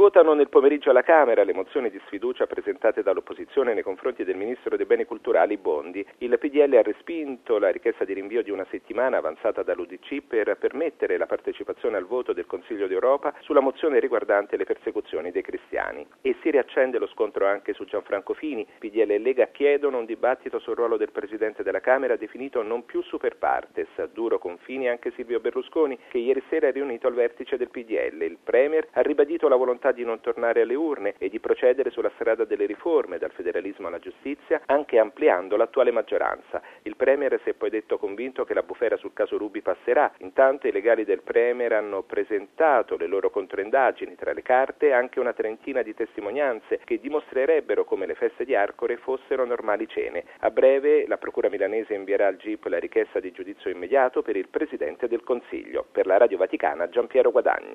Scuotano nel pomeriggio alla Camera le mozioni di sfiducia presentate dall'opposizione nei confronti del Ministro dei Beni Culturali Bondi. Il PDL ha respinto la richiesta di rinvio di una settimana avanzata dall'UDC per permettere la partecipazione al voto del Consiglio d'Europa sulla mozione riguardante le persecuzioni dei cristiani. E si riaccende lo scontro anche su Gianfranco Fini. PDL e Lega chiedono un dibattito sul ruolo del Presidente della Camera definito non più super partes. Duro con Fini anche Silvio Berlusconi, che ieri sera è riunito al vertice del PDL. Il Premier ha ribadito la volontà di non tornare alle urne e di procedere sulla strada delle riforme, dal federalismo alla giustizia, anche ampliando l'attuale maggioranza. Il Premier si è poi detto convinto che la bufera sul caso Ruby passerà. Intanto i legali del Premier hanno presentato le loro controindagini, tra le carte anche una trentina di testimonianze che dimostrerebbero come le feste di Arcore fossero normali cene. A breve la Procura milanese invierà al GIP la richiesta di giudizio immediato per il Presidente del Consiglio. Per la Radio Vaticana, Giampiero Guadagni.